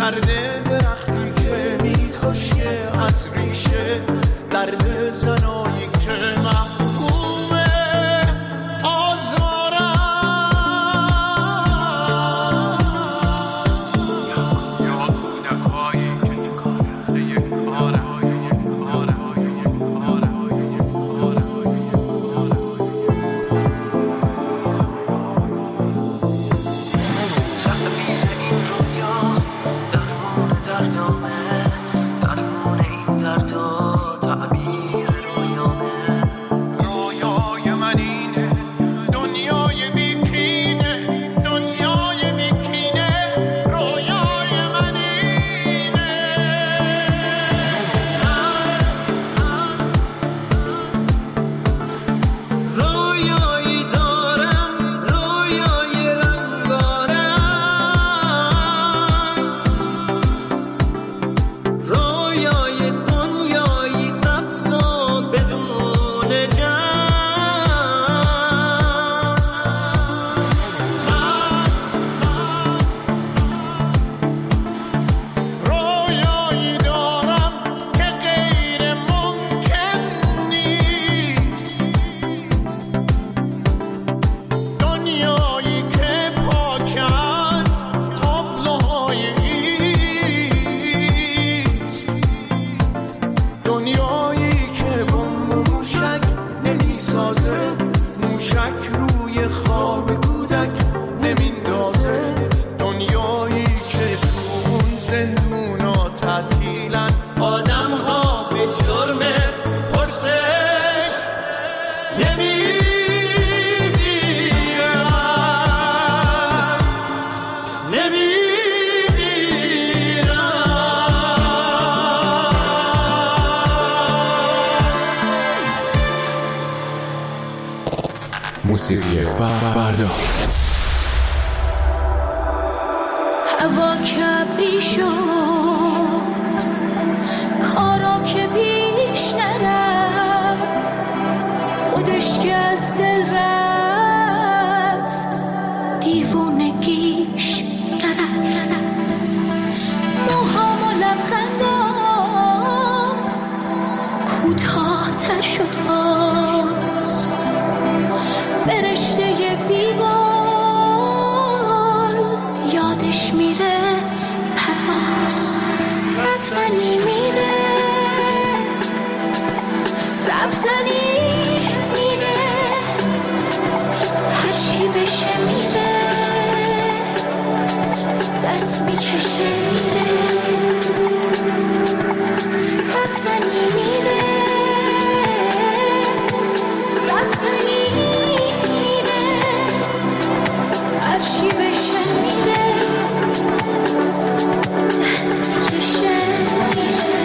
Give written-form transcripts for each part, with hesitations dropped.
درد درختی که میخوشه از ریشه، درد زنایی که محکومه آزارم. یا کودکایی که یک کاره موسیقی فردا. هوا کبری شد، کارا که پیش نرفت، خودش که از دل رفت، دیوونگیش نرفت. موهام و لبخندام کوتاه تر شد باز، فرشته بیبال یادش میره پرواز. رفتنی میره، رفتنی میره، هرچی بشه میره، دست میکشه میره. رفتنی میره، رفتنی میره، هرچی بشه میره، دست میکشه میره.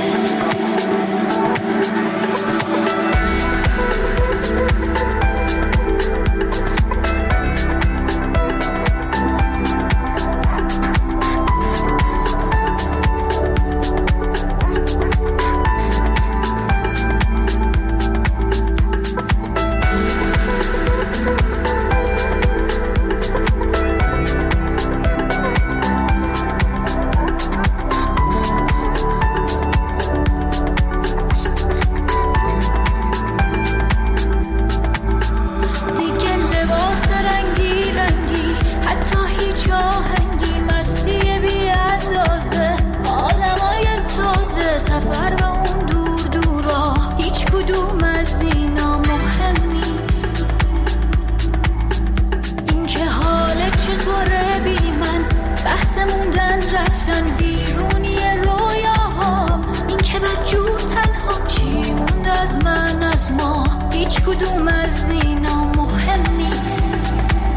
کدوم از اینا مهم نیست.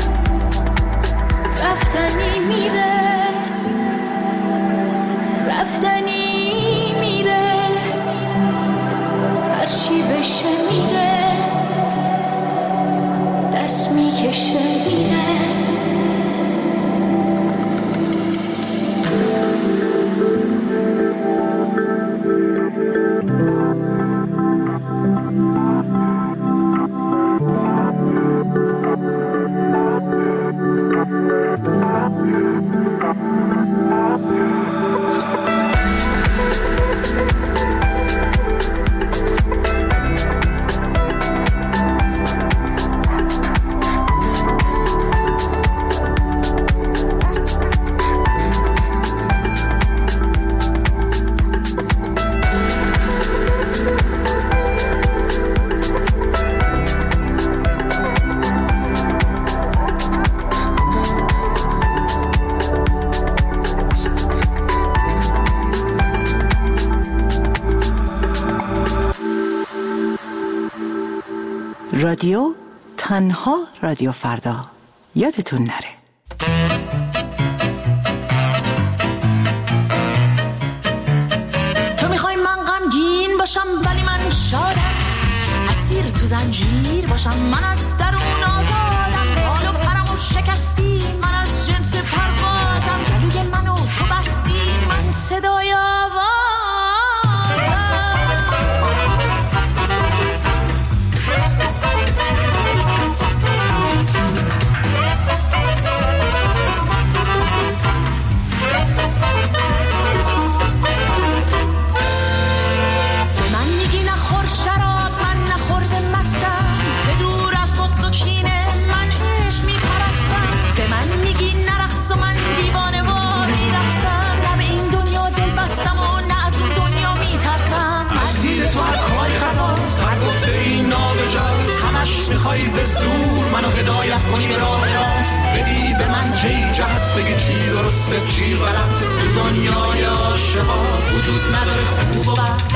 رفتنی میره، رفتنی میره، هرچی بشه میره، دست میکشه میره. رادیو تنها رادیو فردا، یادتون نره. تو میخوای من غمگین باشم ولی من شادم، اسیر تو زنجیر باشم من از درون آزادم، بال و پرمو شکستی من از جنس پروازم، گلوی منو تو بستی من صدای آوازم. میخوای به زور منو هدایت کنی به راه راست، بدی به من هی جهت، بگی چی درسته چی غلط. تو دنیای عاشقا وجود نداره خوب و بد.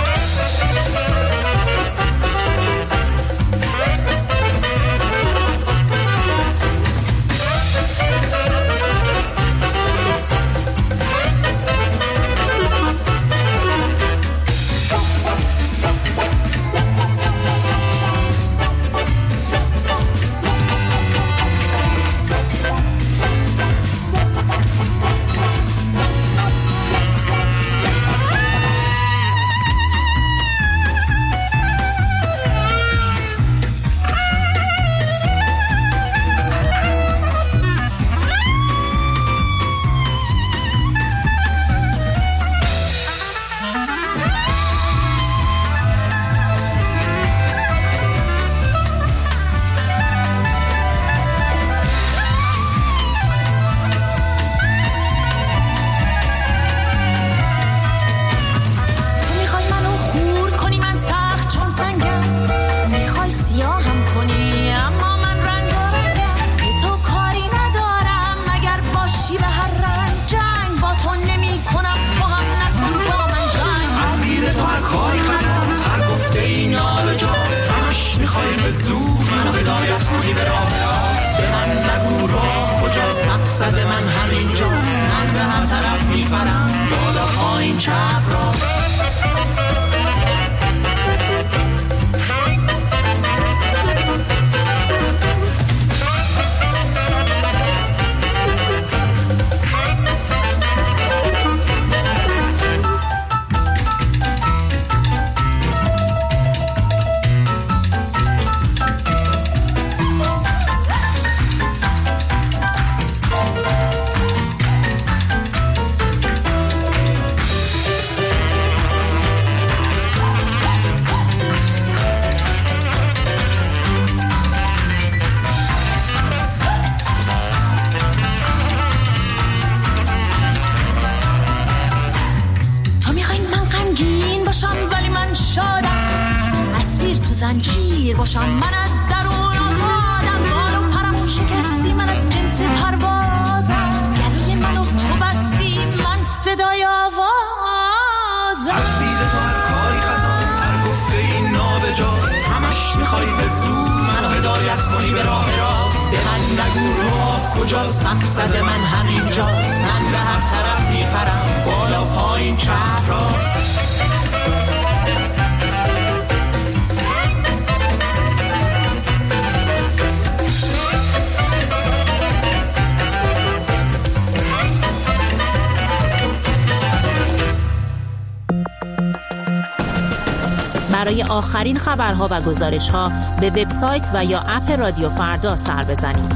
برای آخرین خبرها و گزارش‌ها به وبسایت و یا اپ رادیو فردا سر بزنید.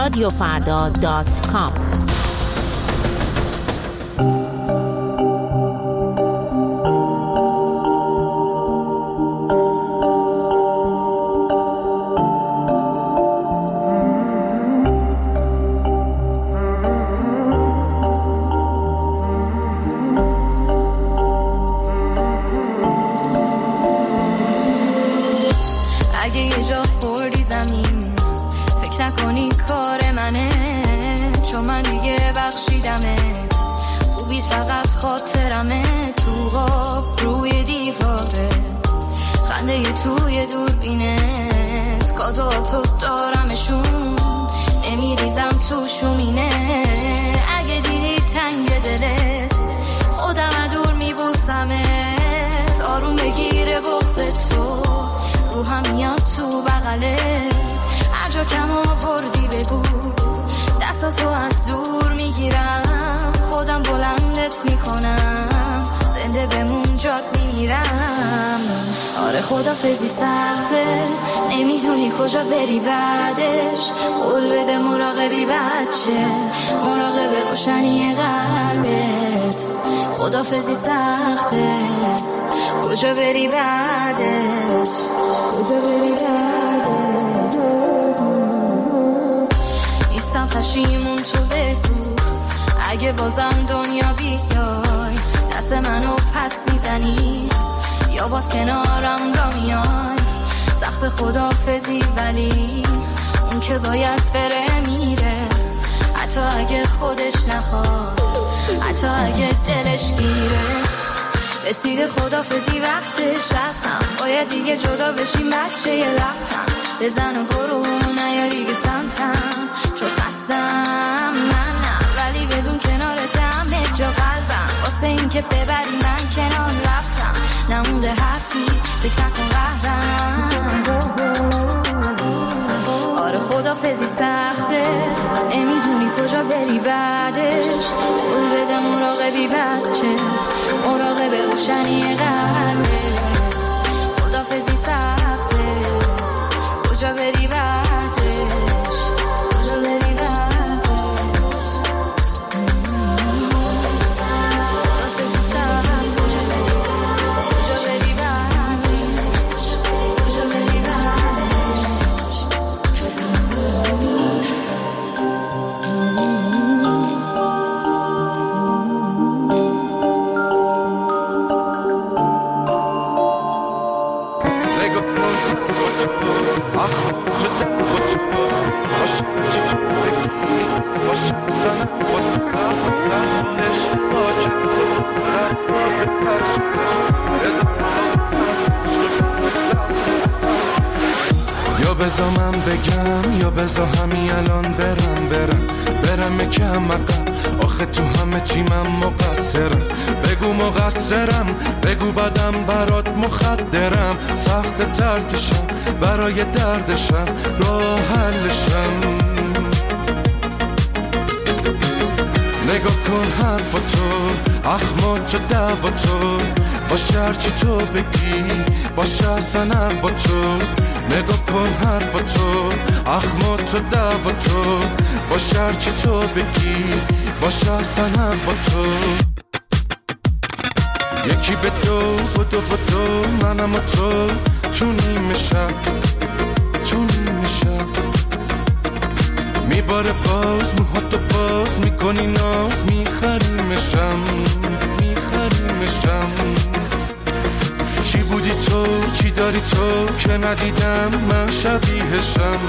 radiofarda.com. اگه یه جا خوردی زمین فکر نکنی کار منه، چون من دیگه بخشیدمت، خوبیت فقط خاطرمه، تو غاب روی دیواره خنده توی دوربینت، یاداتو دارمشون نمیریزم تو شومینه. اگه دیدی تنگ دلت خودم دور میبوسمت، آروم بگیره بغض تو روحم میاد تو بغلت. هر جا کم آوردی بگو دستاتو از دور میگیرم، خودم بلندت میکنم، زنده بمون جات میمیرم. آره خدافظی سخته، نمیدونی کجا بری بعدش، قول بده مراقبی بچه، مراقب روشنی قلبت. خدافظی سخته، کجا بری بعدش، کجا بری بعدش. نیستم پشیمون تو بگو، اگه بازم دنیا بیای دست منو پس میزنی یا باز کنارم را میای. سخت خدافظی ولی اون که باید بره میره، حتی اگه خودش نخواد، حتی اگه دلش گیره. رسیده خدافظی وقتش هستم، باید دیگه جدا بشیم بچه یه لبتم. بزن و برو نیا دیگه سمتم، چون خستم من نه، ولی بدون کنارت همه جا قلبم. واسه این که ببری من کنار رفتم، نمونده حرفی فکر نکن قهرم. آره خدافظی سخته، نمیدونی کجا بری بعدش، قول بده مراقبی بچه، مراقب روشنی قلبت. خدافظی سخته، کجا بری بعدش، کجا بری بعدش. یا بذار من بگم یا بذار همین الان برم یکم عقب، آخه تو همه چی من مقصرم. بگو مقصرم، بگو بدم برات مخدرم، سخت ترکشم برای دردشم، راه حلشم. نگاه کن حرفاتو، اخماتو دواتو، باشه هرچی تو بگی، باشه اصلا حق با تو. نگاه کن حرفاتو، اخماتو دواتو، باشه هرچی تو بگی، باشه اصلا حق با تو. یکی به دو بدو منم و تو نیمه شب میباره باز موهاتو باز میکنی ناز، میخریمشم چی بودی تو، چی داری تو که ندیدم من شبیهشم.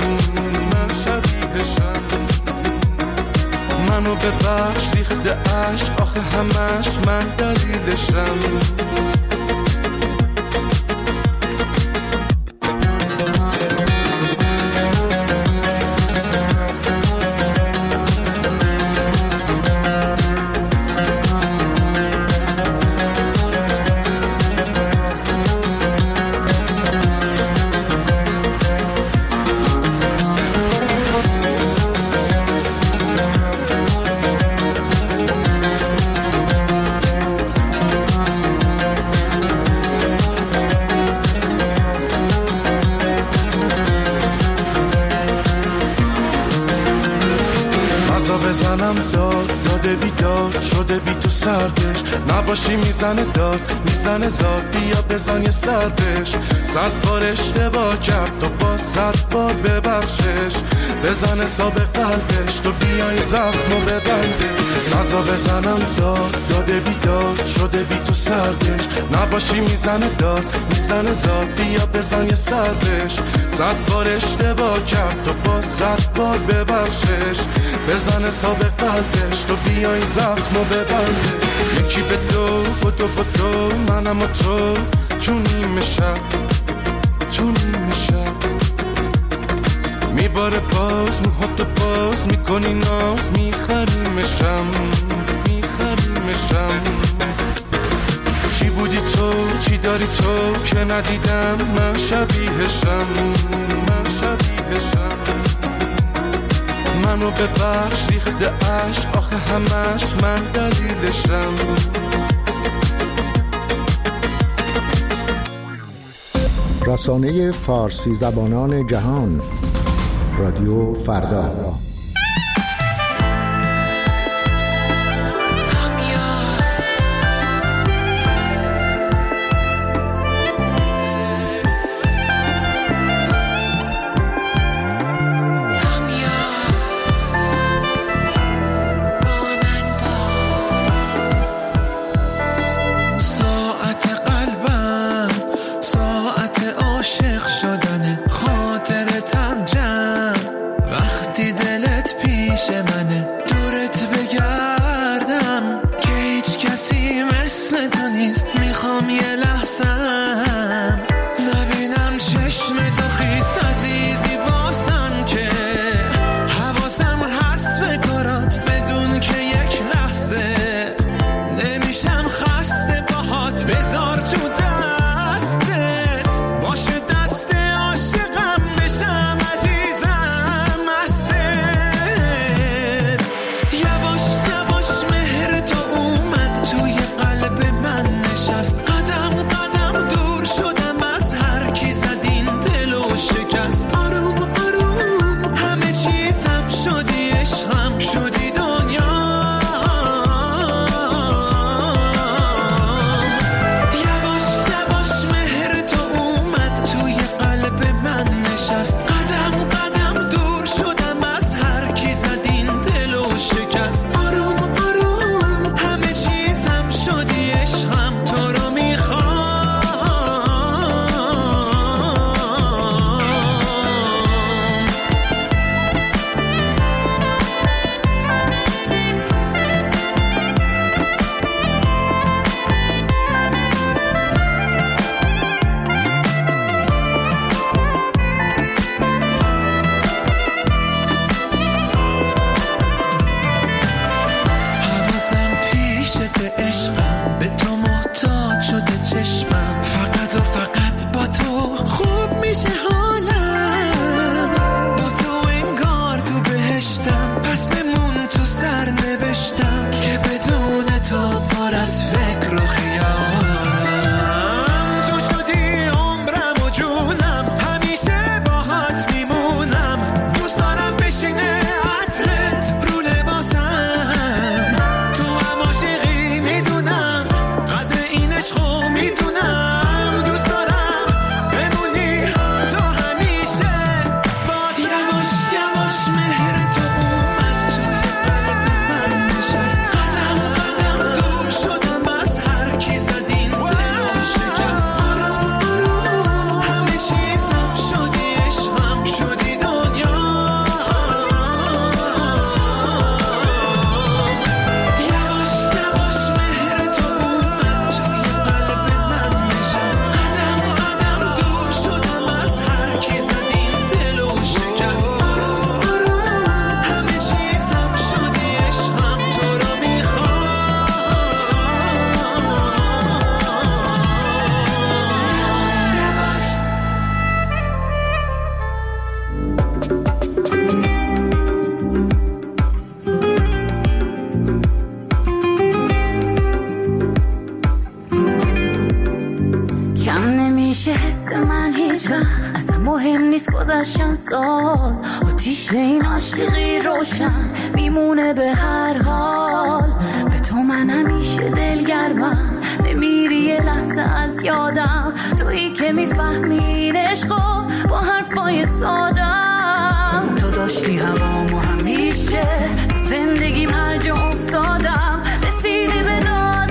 منو ببخش ریخته عشق، آخه همش من دلیلشم. بزنم داده بیداد شده بی تو سردش، نباشی میزنه داد میزنه زاد، بیا بزن یه سردش. 100 بار اشتباه کرد تو با 100 بار ببخشش، بزن حساب قلبش تو بیای زخمو ببنده. نزا بزنم داده بیداد شده بی تو سردش، نباشی میزنه داد میزنه زاد، بیا بزن یه سردش. 100 بار اشتباه کرد تو با 100 بار ببخشش، بزن حساب قلبش تو بیای زخمو ببنده. یکی به دو منم و تو نیمه شب میباره باز موهاتو باز میکنی ناز میخریمشم چی بودی تو چی داری تو که ندیدم من شبیهشم منو ببخش ریخته عشق آخه همش من دلیلشم رسانه فارسی زبانان جهان رادیو فردا. گذشتن سال آتیش این عاشقی روشن میمونه به هر حال به تو من همیشه دلگرمم نمیری یه لحظه از یادم تویی که میفهمین عشقو با حرفای سادم تو داشتی هوامو همیشه تو زندگیم هر جا افتادم رسیدی به دادم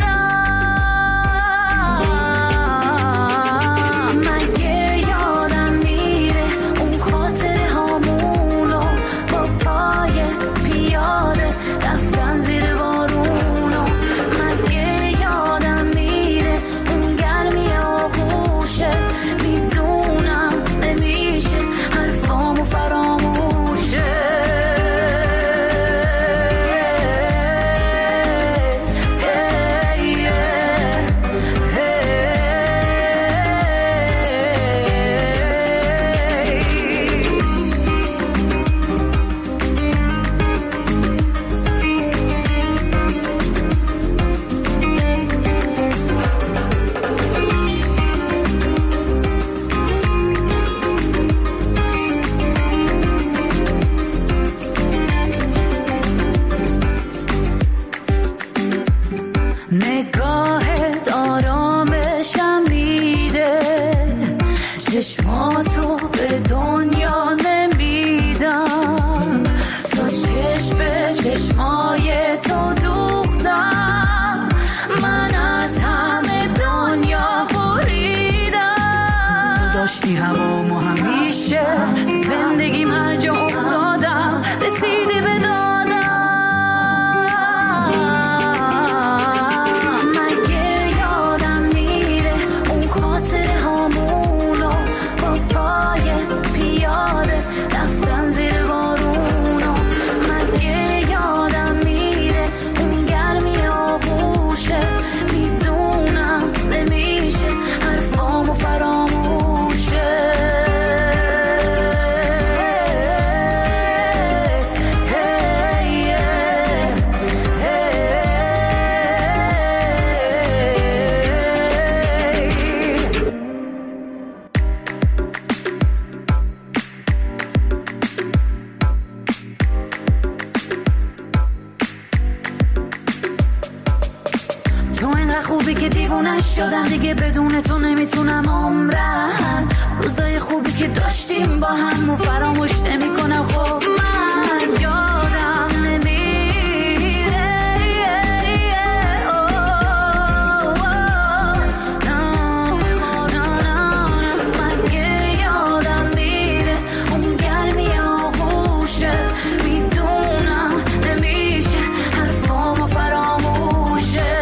فراموش یادم دیگه بدون تو نمیتونم عمرم، روزای خوبی که داشتیم با هم و فراموش نمیکنم. خب من یادم نمیره، من یادم میره اون گرمی آغوشه، میدونم نمیشه حرفامو فراموشه.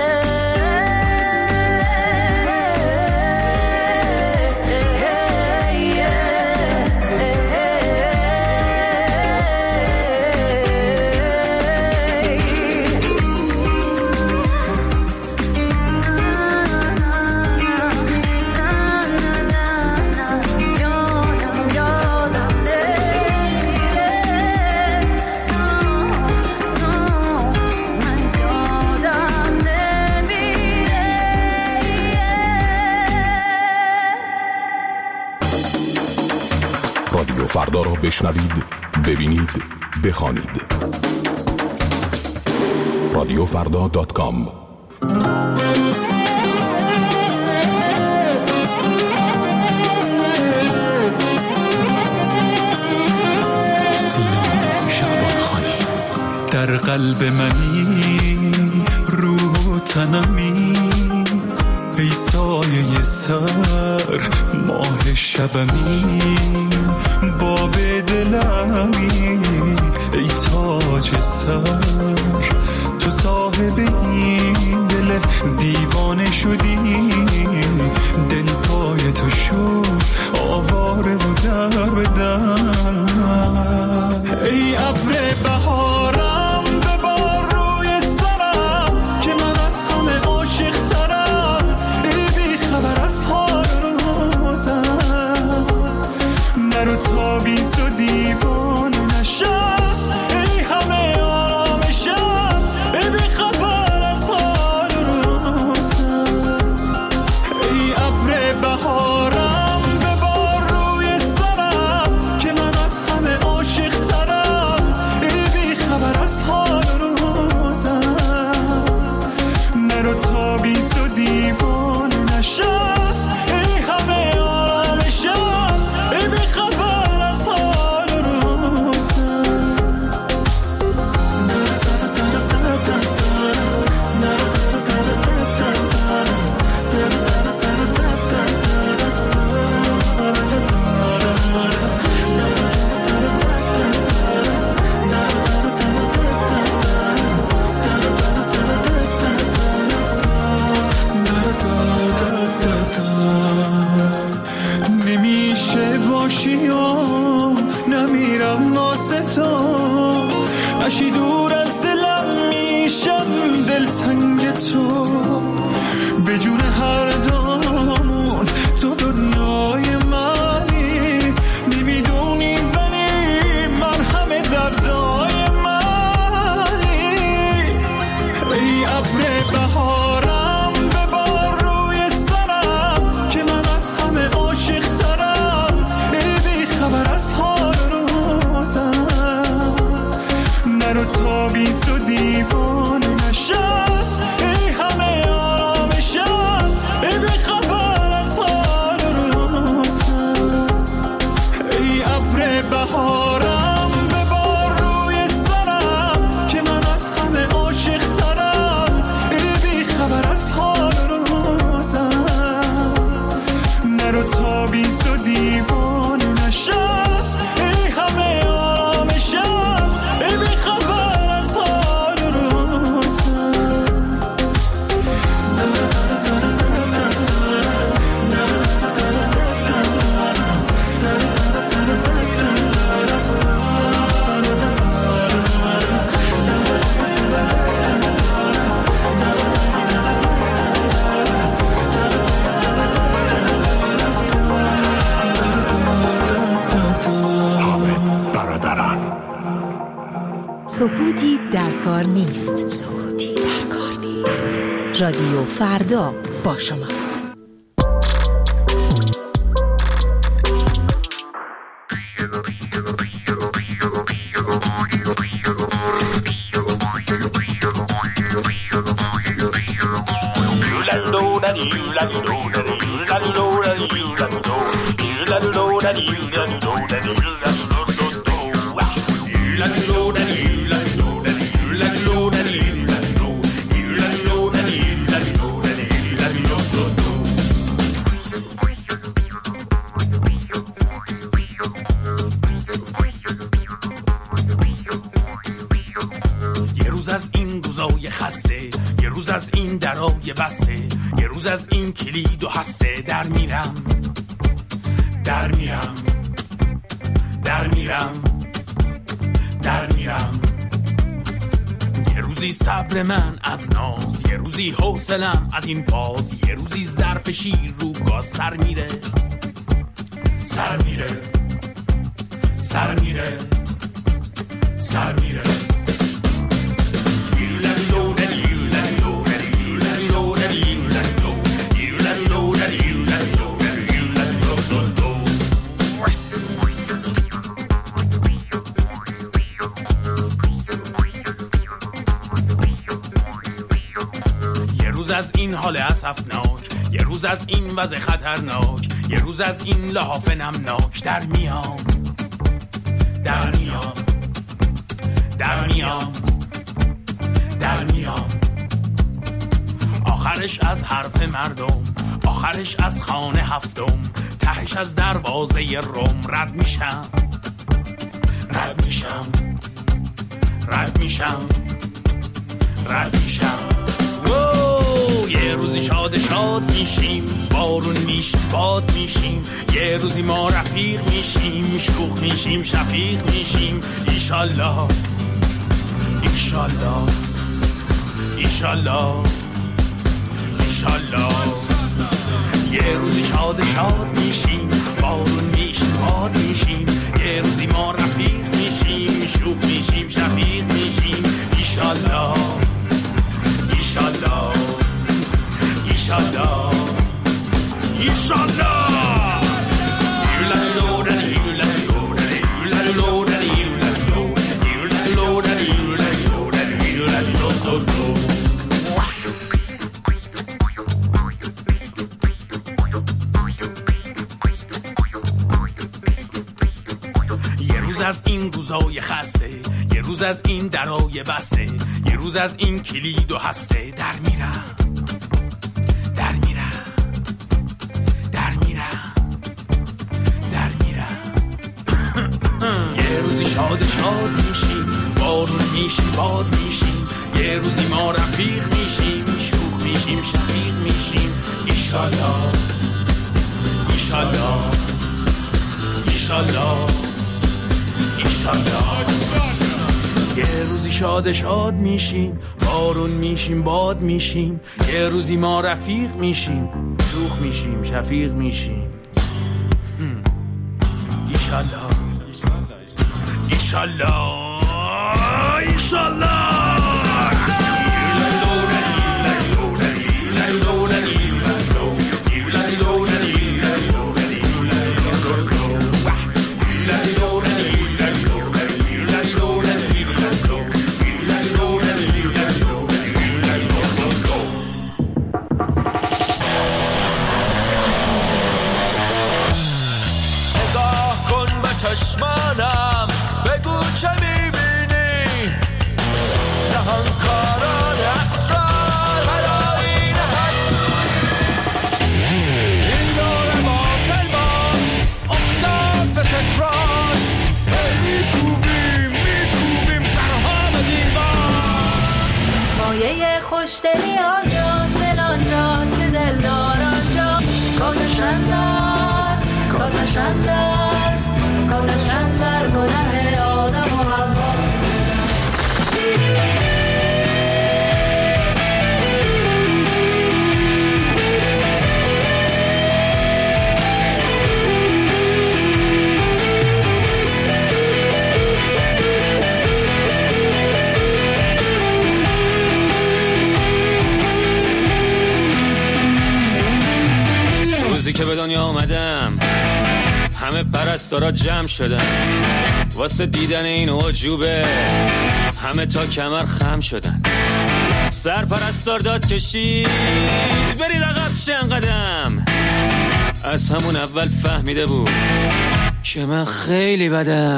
رادیو فردا را بشنوید، ببینید، بخوانید. رادیوفردا.com. در قلب منی، روح و تنمی، ای سایه سر ماه شبمی، باب دلمی ای تاج سر، تو صاحب این دل دیوانه شدی، دل پای تو شد آواره و در بدن. ای ابر بهارم ببار روی سرم که من از همه عاشق ترم، ای بی خبر از حال روزم، نرو تا بی تو دیوانه نشم، ای همه آرامشم، ای بی خبر از حال روزم. ای ابر بهارم ببار روی سرم که من از همه عاشق ترم، ای بی خبر از حال روزم، نرو تا بی تو دیوانه نشم، ای همه آرامشم، ای بی خبر از حال روزم. نمیشه باشی و نمیرم واسه تو، اشی دور از دلم میشم دلتنگ تو، به جون هر دامون تو دنیای منی، نمیدونی ولی من همه دردای منی. ای ابر بهارم ببار روی سرم که من از همه عاشق ترم، ای بی خبر از حال روزم، نرو تا بی تو دیوانه نشم، ای همه آرامشم، ای بی خبر از حال روزم. ای ابر بهارم ببار روی سرم که من از همه عاشق ترم، ای بی خبر از حال روزم، نرو تا بی تو دیوانه نشم، ای همه آرامشم، ای بی خبر از حال روزم. سکوتی در کار نیست. سکوتی در کار نیست. رادیو فردا با شماست. La خسته، یه روز از این درای بسته، یه روز از این کلید و هسته، در میرم در میرم در میرم در میرم. یه روزی صبر من از ناز، یه روزی حوصلم از این باز، یه روزی ظرف شیر رو گاز سر میره سر میره سر میره سر میره. یه روز از این حال اسفناک، یه روز از این وضع خطرناک، یه روز از این لحاف نمناک، در میام در میام در میام در میام. آخرش از حرف مردم، آخرش از خانه هفتم، تهش از دروازه روم، رد میشم رد میشم رد میشم رد میشم. یه روزی شاد شاد میشیم، بارون میشیم باد میشیم، یه روزی ما رفیق میشیم، شوخ میشیم شفیق میشیم. ایشالله ایشالله ایشالله ایشالله. یه روزی شاد شاد میشیم، بارون میشیم باد میشیم، یه روزی ما رفیق میشیم، شوخ میشیم شفیق میشیم. ایشالله ایشالله ایشالله ایشالله. یه روز از این روزای خسته، یه روز از این درای بسته، یه روز از این کلید و هسته، در میرم در میرم در میرم در میرم. یه روزی شاد شاد میشیم، بارون میشیم باد میشیم، یه روزی ما رفیق میشیم، شوخ میشیم شفیق میشیم. ایشالله ایشالله ایشالله ایشالله. یه روزی شاد شاد میشیم، بارون میشیم باد میشیم، یه روزی ما رفیق میشیم، شوخ میشیم شفیق میشیم. ایشالله ایشالله ایشالله. چشمانم بگو چه میبینی، نهانکاران اسرار هلاین حسودی. این دور باطل باز افتاد به تکرار، میکوبیم سرها به دیوار. مایه خوشدلی آنجاست، دل آنجاست که دلدار آنجا. کاتشندر کاتشندر کاتشندر گناه آدم و حوا. روزی که به دنیا آمدم همه پرستارا جمع شدن، واسه دیدن این عجوبه همه تا کمر خم شدن. سرپرستار داد کشید برید عقب چه انقدم از همون اول فهمیده بود که من خیلی بدم.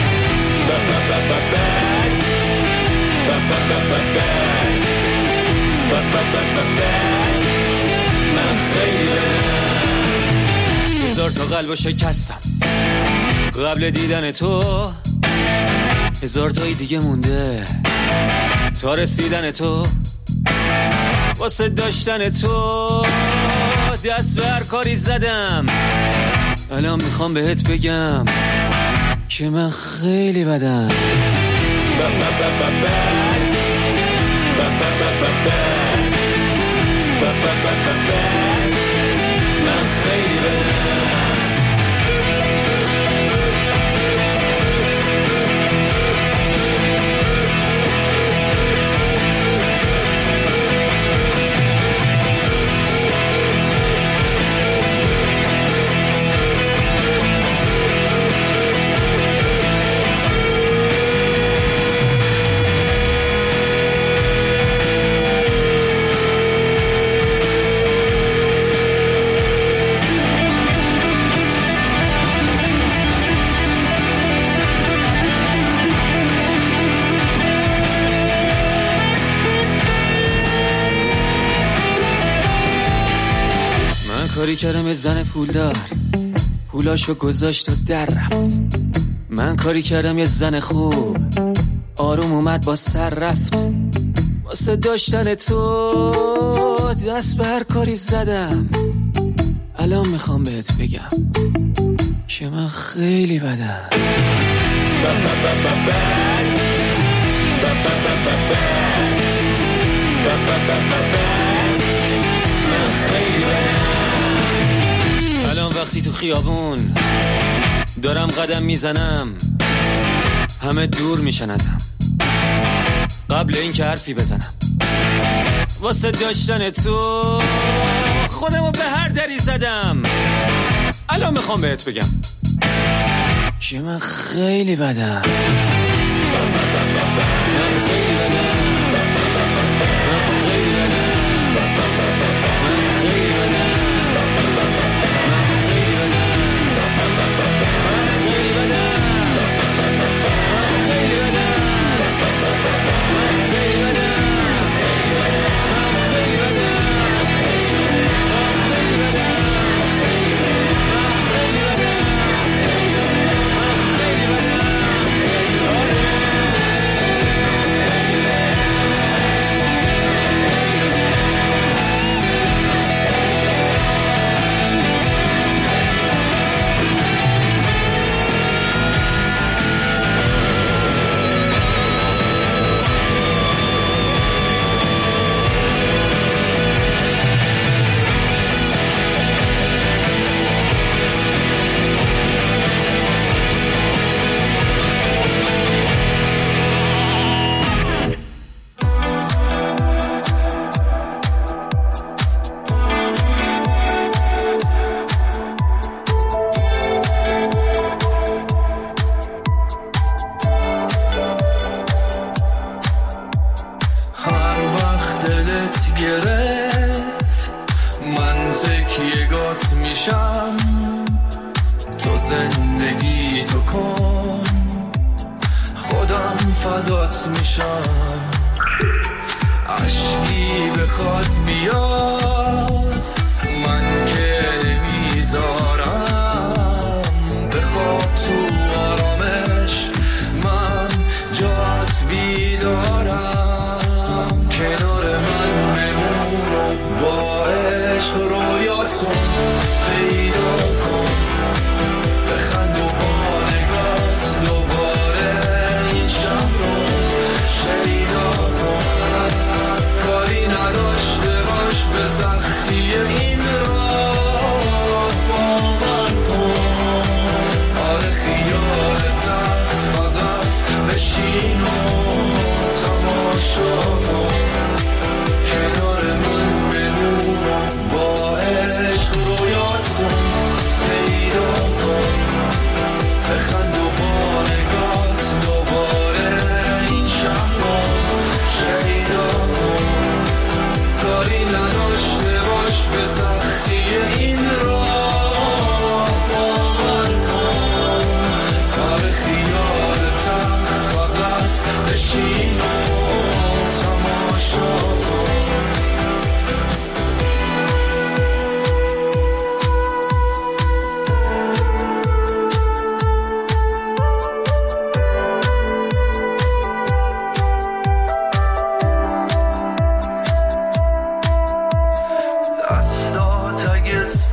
من خیلی بدم. 1000 تا قلبو شکستم قبل دیدن تو، 1000 تایی دیگه مونده تا رسیدن تو. واسه داشتن تو دست به هر کاری زدم، الان میخوام بهت بگم که من خیلی بدم. من خیلی بدم. کاری کردم یه زن پولدار پولاشو گذاشت و در رفت. من کاری کردم یه زن خوب آروم اومد با سر رفت. واسه داشتن تو دست به هر کاری زدم، الان میخوام بهت بگم که من خیلی بدم. من خیلی بدم. الان وقتی تو خیابون دارم قدم میزنم، همه دور میشن ازم قبل این که حرفی بزنم. واسه داشتن تو خودمو به هر دری زدم، الان میخوام بهت بگم که من خیلی بدم. من خیلی بدم. من خیلی بدم. من خیلی بدم. کاری نداشته باش به سختی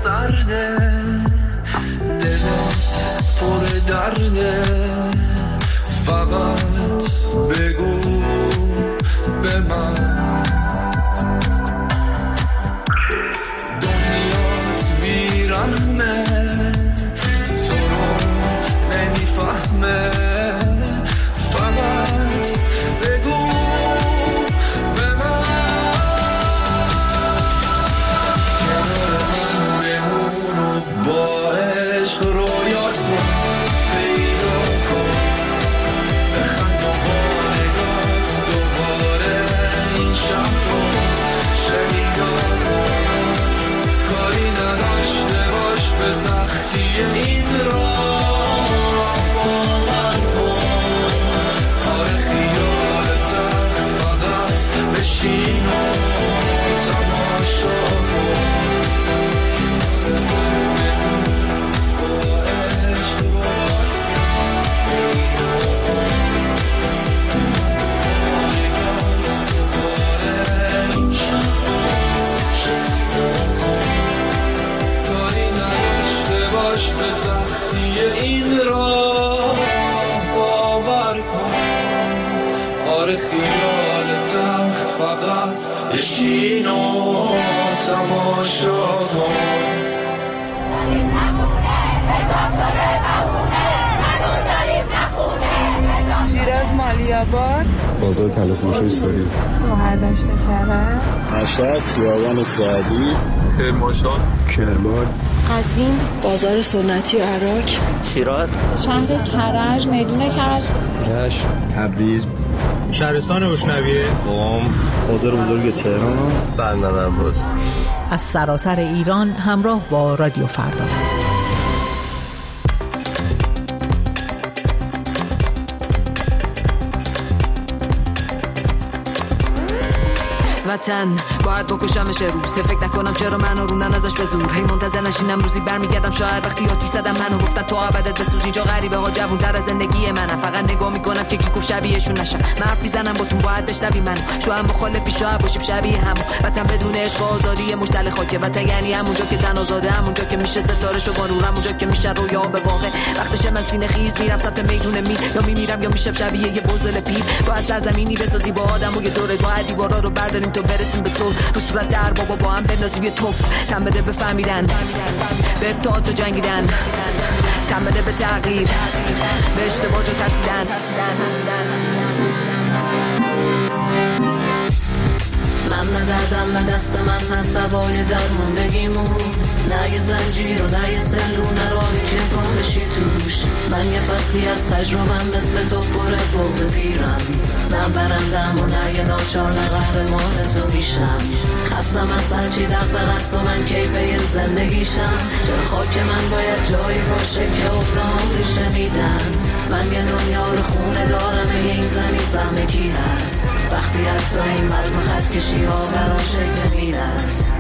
سرده دلت پر درده فقط بگو به من دنیات بیرحمه تو رو نمیفهمه فقط بگو به من کنار من بمون و با عشق رویاتو پیدا کن بخند و با نگات دوباره این شب رو شنیدا کن کاری نداشته باش به سختی این راه باور کن آره خیال تخت فقط بشین و تماشا کن به سختی این را باور کن آره خیال تخت فقط بشین و تماشا کن شیراز مالیاباد بازار تلفروشی ساری مهردشت کرد مشهد خیابان سعدی کرمانشاه کرمان قزوین بازار سنتی عراق شیراز شهر کرج میدون کرج رشت تبریز شهرستان بشنویه قم بازار بزرگ تهران بندر عباس از سراسر ایران همراه با رادیو فردا. وطن باید بکشمش روز فکر نکنم چرا منو رونن ازش به زور هی منتظر نشینم روزی برمیگردم شاید وقتی آتیش زدم منو گفتن تو ابدت بسوز اینجا غریبه ها جوون در از زندگی منم فقط نگاه میکنم که کی گفت شبیهشون نشم من حرف میزنم با تو باید بشنوی منو شاید مخالفی شاید باشیم شبیه هم وطن بدون عشق و آزادی مشتل خاکه وطن یعنی همونجا که تن آزاده همونجا که میشه ستاره شو با نور همونجا که میشه رویا به واقع وقتش من سینه خیز میرم سمت میدون می یا میمیرم یا میشم شبیه یه بزدل پیر با از سرزمینی بسازی با آدمو یه دوره با دیوارا رو برداریم تو برسیم به صلح رو صورت در بابا با هم بندازیم یه توف تن بده به فهمیدن به ابتعاد و جنگیدن تن بده به تغییر به اشتباه جو ترسیدن من ندردم نه دست من هست دوای درموندگیمون نه یه زنجیر و نه یه سلو نه راهی که کن بشی توش من یه فصلی از تجربم مثل تو پر فوز پیرم نه برندم و نه یه ناچار نه قهرمان تو میشم خستم از هرچی دغدغه است و من کیفه زندگیشم چرا خاک من باید جایی باشه که اقدام ریشه میدن من یه دنیا رو خونه دارم این زمین سهم کی هست وقتی حتی این مرز خط کشی ها برام شکل میرست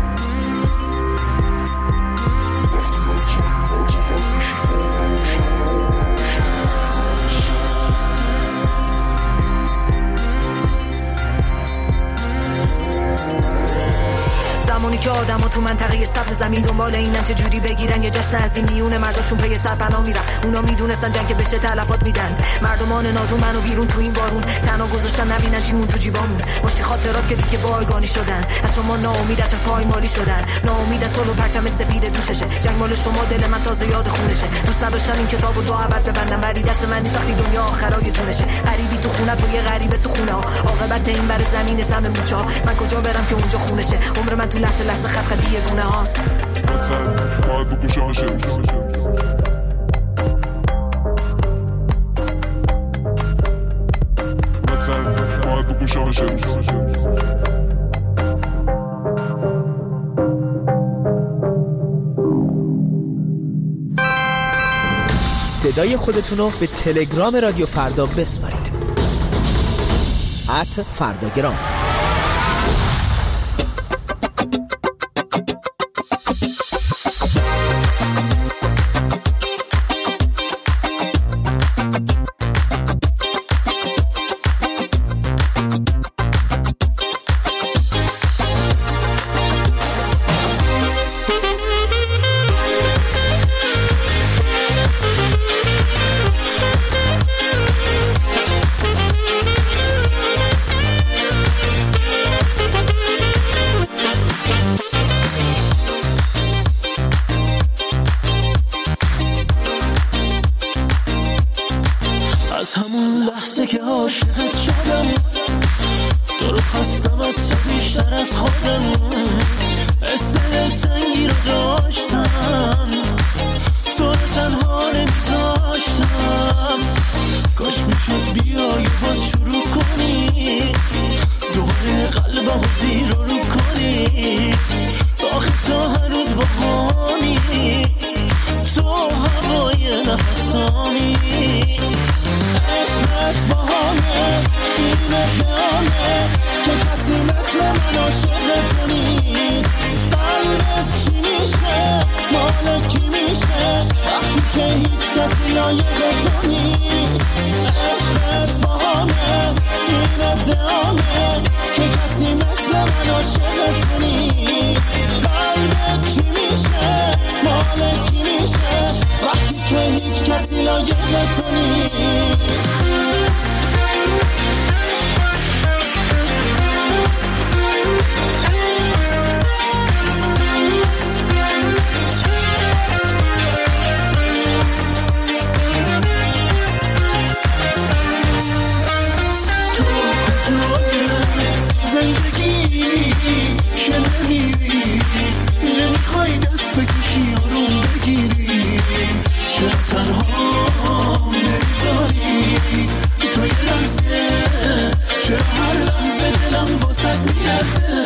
زمانی که آدم ها تو منطقه سبز زمین دنبال اینن چه جوری بگیرن یه جشن از این میونه مرزاشون پی سرپناه میرن اونا میدونستن جنگ بشه تلفات میدن مردمان نادون منو بیرون تو این بارون تنها گذاشتن نبینن چیمون تو جیبامون مشتی خاطرات که دیگه بارگانی شدن از شما ناامید از پایمالی شدن ناامید از صلح پرچم سفید دوششه جنگ مال شما دل من تازه یاد خونشه دوست نداشتم این کتابو تو ابد ببندم ولی دست من نیست وقتی دنیا آخرای جونشه غریبی تو خونه تو یه غریبه تو خونه عاقبت این بر زمین سم موچا من کجا برم که اونجا خونشه عمر من تو لحظه لحظه خط خطی گونه هاست باید بکشمشه باید بکشمشه صدای خودتونو به تلگرام رادیو فردا بسپارید @فرداگرام. که عاشقت شدم، تو رو خواستم از تو بیشتر از خودم، حس دلتنگی رو داشتم، تو رو تنها نمیذاشتم. کاش میشد بیایی باز شروع کنی، دوباره قلبم رو زیر رو کنی. آخه تو هنوز بهانی، تو هوای نفسانی. عشقت بهانه، این ادامه که کسی مثل من عاشق تو نیست. قلبت چی میشه، مال کی میشه وقتی که هیچ کسی لایق تو نیست. عشقت بهانه، این ادامه که کسی مثل من عاشق تو نیست. قلبت چی میشه، مال کی میشه وقتی که هیچ کسی لایق تو نیست. زندگی که نمیری، نمیخوای دست بکشی آروم بگیری، چرا تنها نمیذاری توی لحظه، چرا هر لحظه دلم باسد میرسه.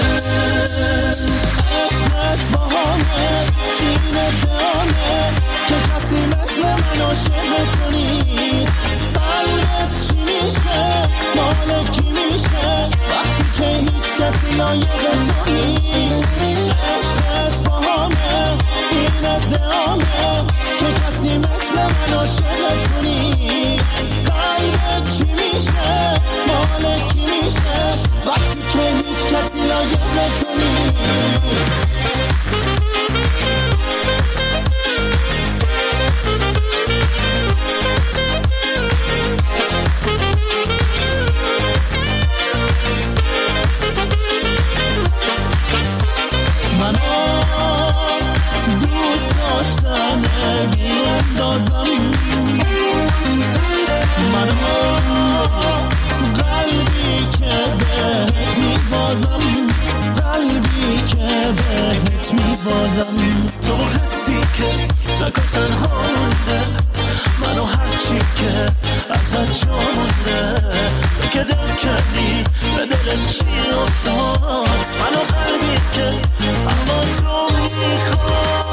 عشقت بهانه، این ادامه که کسی مثل من عاشق تو نیست. قلبت چی میشه، مال کی میشه وقتی که هیچ کسی لایق تو نیست. عشقت بهانه، این ادامه که کسی مثل من عاشق تو نیست. قلبت چی میشه، مال کی میشه وقتی که هیچ کسی لایق تو نیست. منو دوست داشتن بیاندازم، منو قلبی که بهت میبازم، قلبی که بهت میبازم. تو حسی که تک و تنها مونده، منو هرچی که ازت جا مونده، تو که دل کردی به دلت چی افتاد. منو قلبی که اما تو میخواد.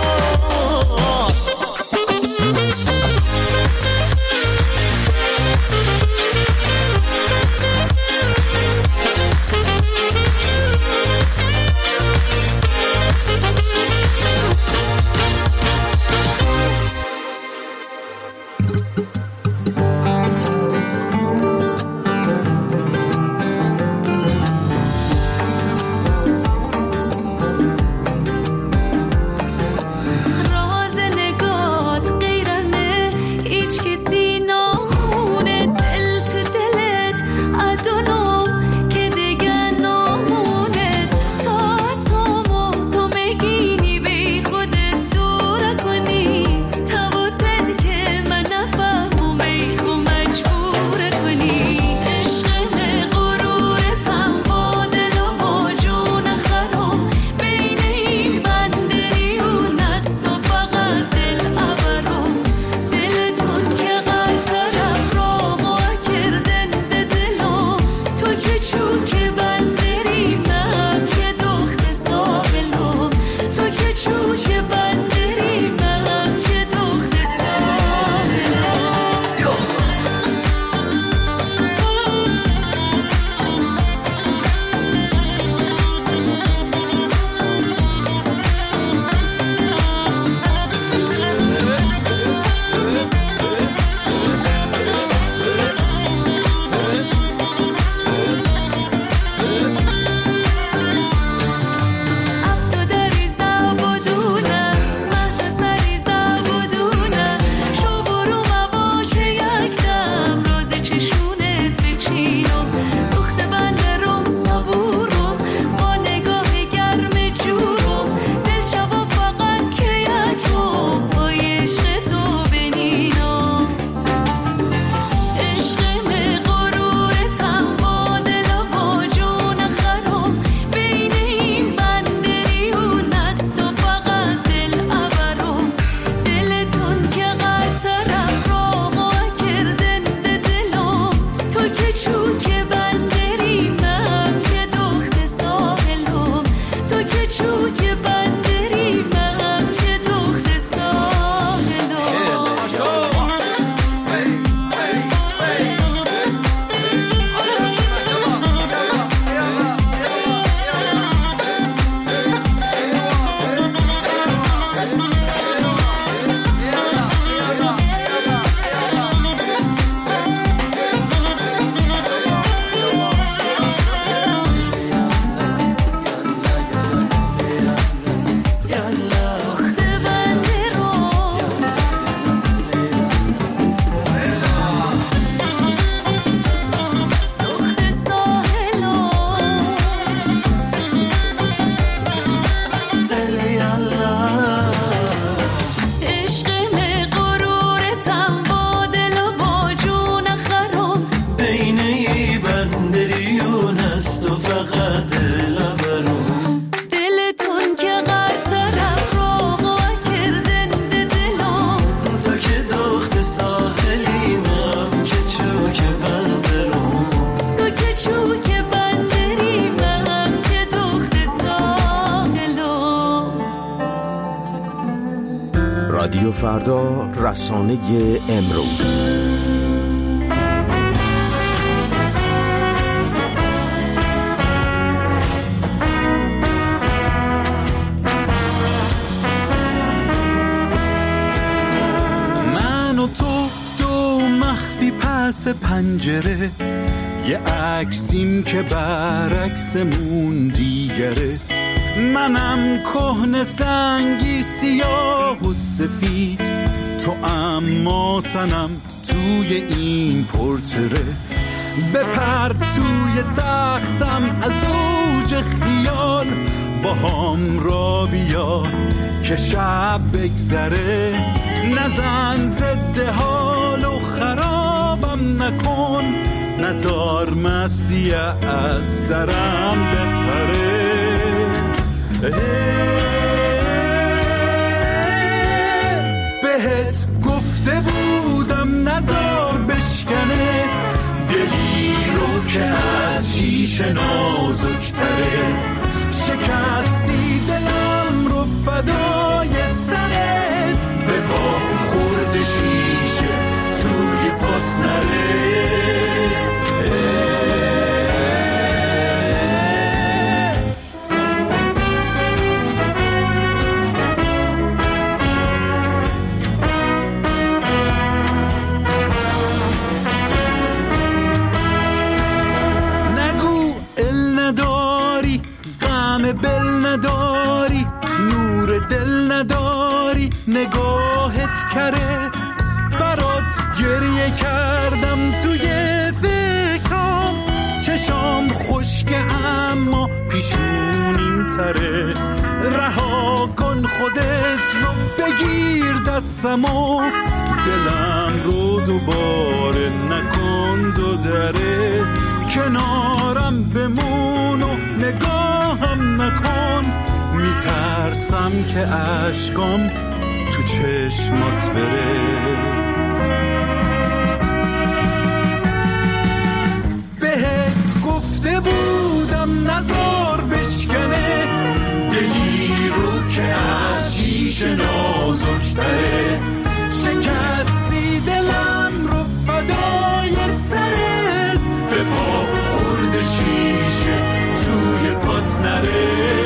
رادیو فردا، رسانه امروز. من و تو دو مخفی پس پنجره، یه عکسیم که برعکسمون دیگره. منم کهنه سنگی سیاه و سفید، تو اما سنم توی این پورتره. بپر توی تختم از اوج خیال، با هم را بیا که شب بگذره. نزن ضد حال و خرابم نکن، نزار مسیح از سرم بپره. بهت گفته بودم نزار بشکنه، دلی رو که از شیشه نازکتره. شکستی دلم رو فدای سرت، به با خورد شیشه توی پات نره. بل نداری، نور دل نداری، نگاهت کره. برات گریه کردم توی فکرام، چشام خشکه اما پیشونیم تره. رها کن خودت رو، بگیر دستمو، دلم رو دوباره نکن دو دره. کنارم بمون و نگاهم نکن، میترسم که اشکام تو چشمات بره. بهت گفته بودم نزار بشکنه، دلی رو که از شیشه نازکتره. شکستی دلم رو فدای سرت، به پا خورد شیشه توی پات نره.